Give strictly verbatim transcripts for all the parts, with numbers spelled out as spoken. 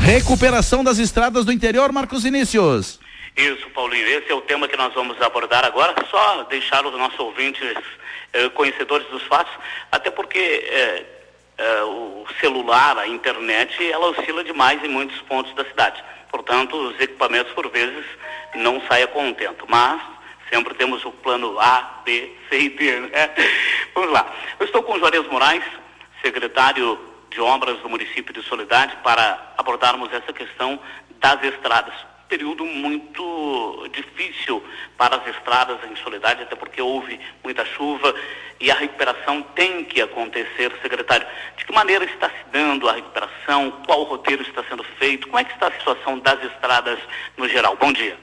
Recuperação das estradas do interior, Marcos Vinícius. Isso, Paulinho, esse é o tema que nós vamos abordar agora, só deixar os nossos ouvintes eh, conhecedores dos fatos, até porque eh, eh, o celular, a internet, ela oscila demais em muitos pontos da cidade, portanto os equipamentos por vezes não saem a contento, mas sempre temos o plano A, B, C e D, né? Vamos lá, eu estou com o Juarez Moraes, secretário de Obras do município de Soledade, para abordarmos essa questão das estradas. Período muito difícil para as estradas em Soledade, até porque houve muita chuva e a recuperação tem que acontecer, secretário. De que maneira está se dando a recuperação? Qual roteiro está sendo feito? Como é que está a situação das estradas no geral? Bom dia.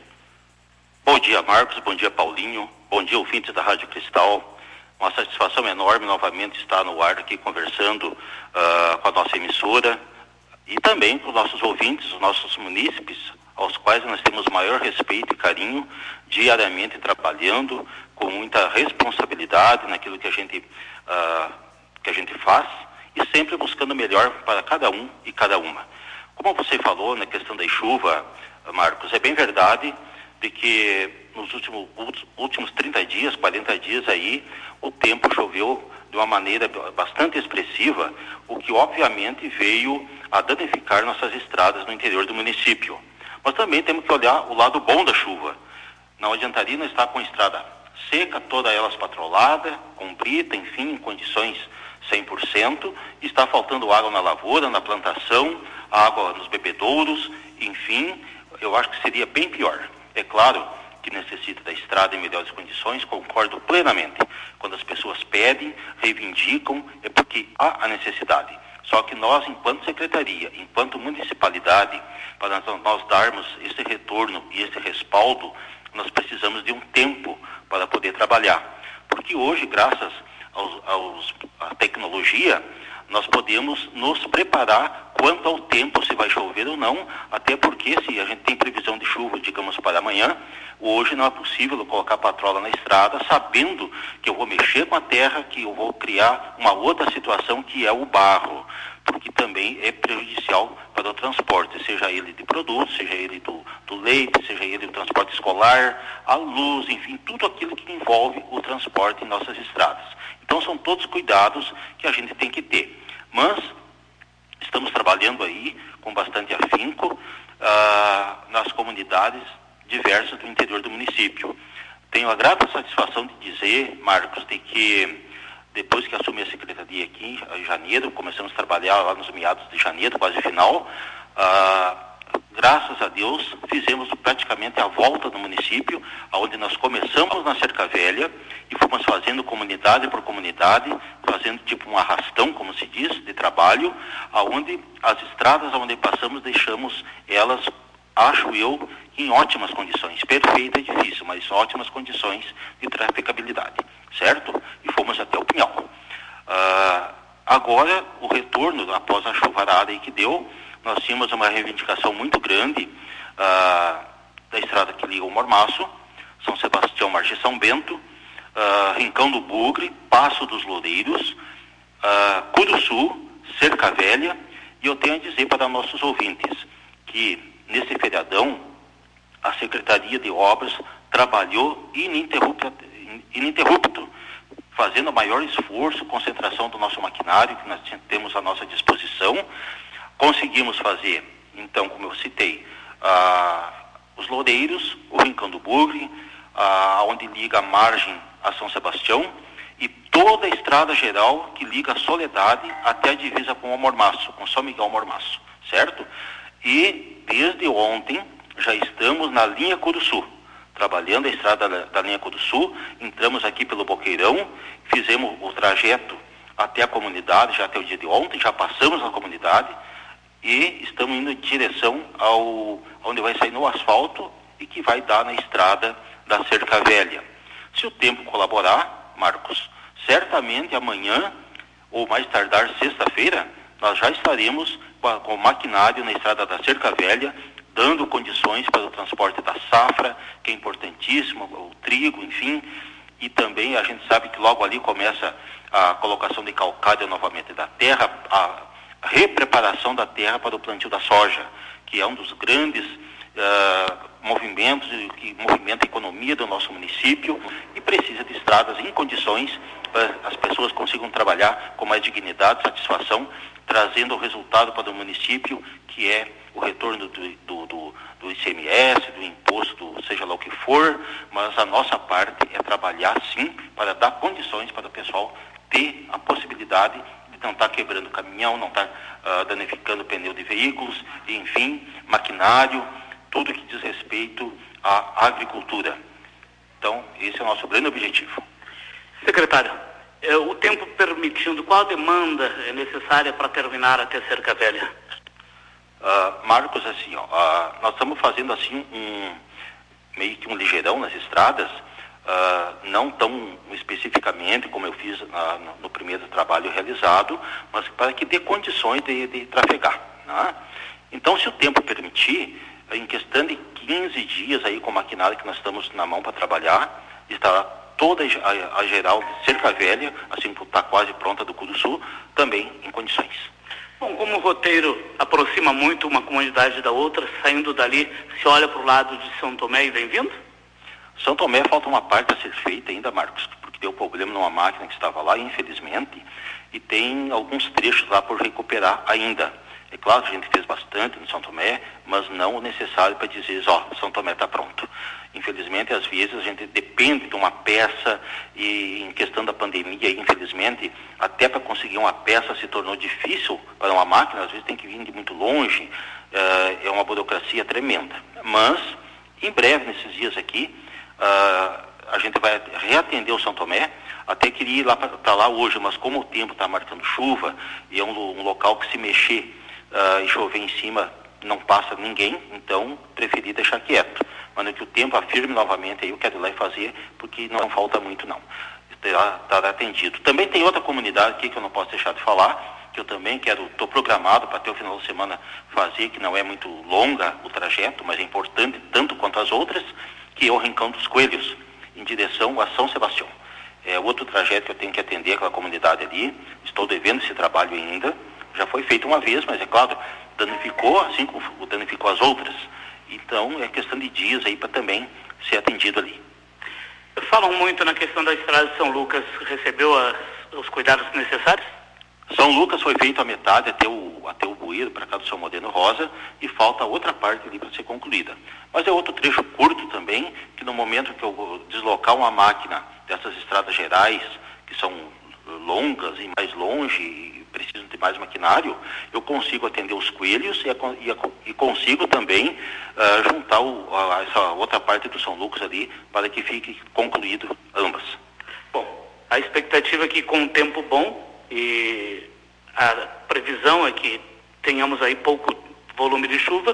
Bom dia, Marcos. Bom dia, Paulinho. Bom dia, ouvintes da Rádio Cristal. Uma satisfação enorme novamente estar no ar aqui conversando uh, com a nossa emissora e também com os nossos ouvintes, os nossos munícipes, aos quais nós temos maior respeito e carinho, diariamente trabalhando com muita responsabilidade naquilo que a gente, uh, que a gente faz e sempre buscando o melhor para cada um e cada uma. Como você falou na questão da chuva, Marcos, é bem verdade de que nos últimos, últimos trinta dias, quarenta dias aí, o tempo choveu de uma maneira bastante expressiva, o que obviamente veio a danificar nossas estradas no interior do município. Mas também temos que olhar o lado bom da chuva. Não adiantaria nós estar com a estrada seca, toda elas patrolada, com brita, enfim, em condições cem por cento, e está faltando água na lavoura, na plantação, água nos bebedouros, enfim, eu acho que seria bem pior. É claro que necessita da estrada em melhores condições, concordo plenamente. Quando as pessoas pedem, reivindicam, é porque há a necessidade. Só que nós, enquanto secretaria, enquanto municipalidade, para nós darmos esse retorno e esse respaldo, nós precisamos de um tempo para poder trabalhar. Porque hoje, graças aos, aos, à tecnologia, nós podemos nos preparar quanto ao tempo, se vai chover ou não, até porque se a gente tem previsão de chuva, digamos, para amanhã, hoje não é possível eu colocar patrola na estrada sabendo que eu vou mexer com a terra, que eu vou criar uma outra situação que é o barro, porque também é prejudicial para o transporte, seja ele de produtos, seja ele do, do leite, seja ele do transporte escolar, a luz, enfim, tudo aquilo que envolve o transporte em nossas estradas. Então são todos cuidados que a gente tem que ter. Mas estamos trabalhando aí com bastante afinco ah, nas comunidades diversas do interior do município. Tenho a grata satisfação de dizer, Marcos, de que depois que assumi a secretaria aqui em janeiro, começamos a trabalhar lá nos meados de janeiro, quase final, ah, graças a Deus, fizemos praticamente a volta do município, onde nós começamos na Cerca Velha e fomos fazendo comunidade por comunidade, fazendo tipo um arrastão, como se diz, de trabalho, aonde as estradas onde passamos, deixamos elas, acho eu, em ótimas condições. Perfeita é difícil, mas ótimas condições de traficabilidade, certo? E fomos até o Pinhal. Ah, agora, o retorno, após a chuvarada aí que deu, nós tínhamos uma reivindicação muito grande ah, da estrada que liga o Mormaço, São Sebastião, Margem São Bento, ah, Rincão do Bugre, Passo dos Loureiros, ah, Curuçu, Cerca Velha, e eu tenho a dizer para nossos ouvintes que nesse feriadão a Secretaria de Obras trabalhou ininterrupto, ininterrupto fazendo o maior esforço, concentração do nosso maquinário que nós temos à nossa disposição. Conseguimos fazer, então, como eu citei, ah, os Loureiros, o Rincão do Bugre, ah, onde liga a margem a São Sebastião, e toda a estrada geral que liga a Soledade até a divisa com o Mormaço, com São Miguel Mormaço, certo? E desde ontem já estamos na linha Curuçu, trabalhando a estrada da, da linha Curuçu, entramos aqui pelo Boqueirão, fizemos o trajeto até a comunidade, já até o dia de ontem, já passamos na comunidade, e estamos indo em direção ao onde vai sair no asfalto e que vai dar na estrada da Cerca Velha. Se o tempo colaborar, Marcos, certamente amanhã, ou mais tardar sexta-feira, nós já estaremos com, a, com o maquinário na estrada da Cerca Velha, dando condições para o transporte da safra, que é importantíssimo, o trigo, enfim, e também a gente sabe que logo ali começa a colocação de calcário novamente da terra, a repreparação da terra para o plantio da soja, que é um dos grandes uh, movimentos que movimenta a economia do nosso município e precisa de estradas em condições para as pessoas consigam trabalhar com mais dignidade, satisfação, trazendo o resultado para o município, que é o retorno do, do, do, do I C M S, do imposto, seja lá o que for, mas a nossa parte é trabalhar sim para dar condições para o pessoal ter a possibilidade de não estar quebrando caminhão, não estar uh, danificando pneu de veículos, enfim, maquinário, tudo que diz respeito à agricultura. Então, esse é o nosso grande objetivo. Secretário, é, o tempo permitindo, qual a demanda é necessária para terminar até Cerca Velha? Uh, Marcos, assim, ó, uh, nós estamos fazendo assim um meio que um ligeirão nas estradas, uh, não tão especificamente como eu fiz uh, no, no primeiro trabalho realizado, mas para que dê condições de, de trafegar, né? Então, se o tempo permitir, em questão de quinze dias aí com o maquinário que nós estamos na mão para trabalhar, estará toda a, a geral de Cerca Velha, assim como está quase pronta do Curuçu, também em condições. Bom, como o roteiro aproxima muito uma comunidade da outra, saindo dali, se olha para o lado de São Tomé e vem vindo? São Tomé falta uma parte a ser feita ainda, Marcos, porque deu problema numa máquina que estava lá, infelizmente, e tem alguns trechos lá por recuperar ainda. É claro que a gente fez bastante no São Tomé, mas não o necessário para dizer, ó, São Tomé está pronto. Infelizmente, às vezes, a gente depende de uma peça e em questão da pandemia, infelizmente, até para conseguir uma peça se tornou difícil para uma máquina, às vezes tem que vir de muito longe, uh, é uma burocracia tremenda. Mas, em breve, nesses dias aqui, uh, a gente vai reatender o São Tomé, até queria ir lá para lá hoje, mas como o tempo está marcando chuva e é um, um local que se mexer uh, e chover em cima não passa ninguém, então preferi deixar quieto. Mas no que o tempo afirme novamente, aí eu quero ir lá e fazer, porque não falta muito não. Estará, estará atendido. Também tem outra comunidade aqui que eu não posso deixar de falar, que eu também quero, estou programado para até o final da semana fazer, que não é muito longa o trajeto, mas é importante tanto quanto as outras, que é o Rincão dos Coelhos, em direção a São Sebastião. É outro trajeto que eu tenho que atender aquela comunidade ali, estou devendo esse trabalho ainda, já foi feito uma vez, mas é claro, danificou assim como danificou as outras. Então, é questão de dias aí para também ser atendido ali. Falam muito na questão da estrada de São Lucas, recebeu as, os cuidados necessários? São Lucas foi feito a metade até o, até o bueiro, para cá do São Modeno Rosa, e falta outra parte ali para ser concluída. Mas é outro trecho curto também, que no momento que eu vou deslocar uma máquina dessas estradas gerais, que são longas e mais longe, e precisam de mais maquinário, eu consigo atender os coelhos e, a, e, a, e consigo também uh, juntar o, a, essa outra parte do São Lucas ali, para que fique concluído ambas. Bom, a expectativa é que com um tempo bom, e a previsão é que tenhamos aí pouco volume de chuva,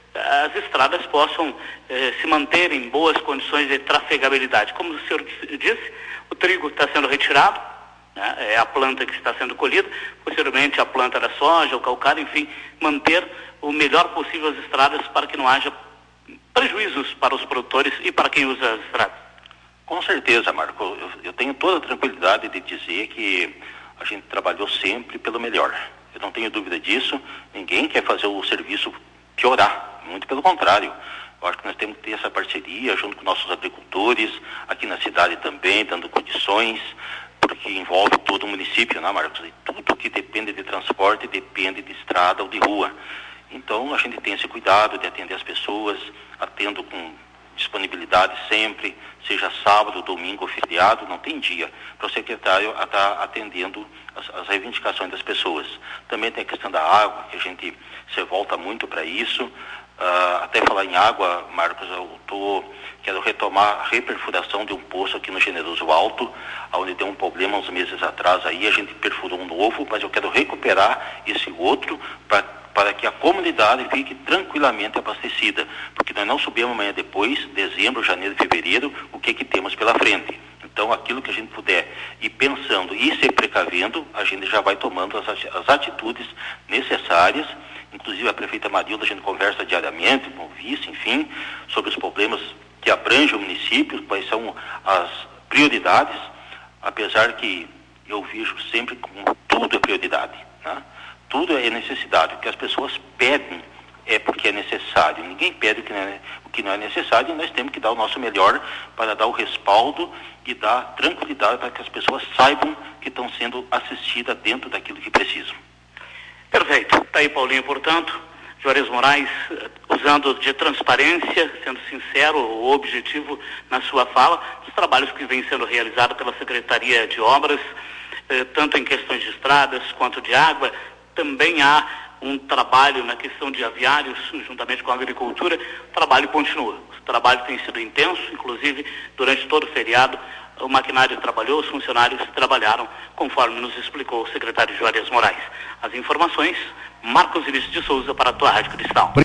as estradas possam eh, se manter em boas condições de trafegabilidade. Como o senhor disse, o trigo está sendo retirado, né? É a planta que está sendo colhida, posteriormente a planta da soja, o calcário, enfim, manter o melhor possível as estradas para que não haja prejuízos para os produtores e para quem usa as estradas. Com certeza, Marco, eu, eu tenho toda a tranquilidade de dizer que a gente trabalhou sempre pelo melhor. Eu não tenho dúvida disso. Ninguém quer fazer o serviço piorar. Muito pelo contrário. Eu acho que nós temos que ter essa parceria junto com nossos agricultores, aqui na cidade também, dando condições, porque envolve todo o município, né, Marcos? E tudo que depende de transporte depende de estrada ou de rua. Então, a gente tem esse cuidado de atender as pessoas, atendo com disponibilidade sempre, seja sábado, domingo ou feriado, não tem dia para o secretário estar atendendo as, as reivindicações das pessoas. Também tem a questão da água, que a gente se volta muito para isso. Uh, até falar em água, Marcos, eu tô, quero retomar a reperfuração de um poço aqui no Generoso Alto, onde deu um problema uns meses atrás aí, a gente perfurou um novo, mas eu quero recuperar esse outro para para que a comunidade fique tranquilamente abastecida, porque nós não sabemos amanhã depois, dezembro, janeiro, fevereiro, o que que temos pela frente. Então, aquilo que a gente puder ir pensando e se precavendo, a gente já vai tomando as, as atitudes necessárias. Inclusive, a prefeita Marilda, a gente conversa diariamente com o vice, enfim, sobre os problemas que abrangem o município, quais são as prioridades, apesar que eu vejo sempre como tudo é prioridade, né? Tudo é necessidade. O que as pessoas pedem é porque é necessário. Ninguém pede o que não é, o que não é necessário, e nós temos que dar o nosso melhor para dar o respaldo e dar tranquilidade para que as pessoas saibam que estão sendo assistidas dentro daquilo que precisam. Perfeito. Está aí, Paulinho, portanto, Juarez Moraes, usando de transparência, sendo sincero ou objetivo na sua fala, dos trabalhos que vêm sendo realizados pela Secretaria de Obras, eh, tanto em questões de estradas quanto de água. Também há um trabalho na questão de aviários, juntamente com a agricultura. O trabalho continua. O trabalho tem sido intenso, inclusive durante todo o feriado o maquinário trabalhou, os funcionários trabalharam, conforme nos explicou o secretário Juarez Moraes. As informações, Marcos Vinícius de Souza, para a tua Rádio Cristal.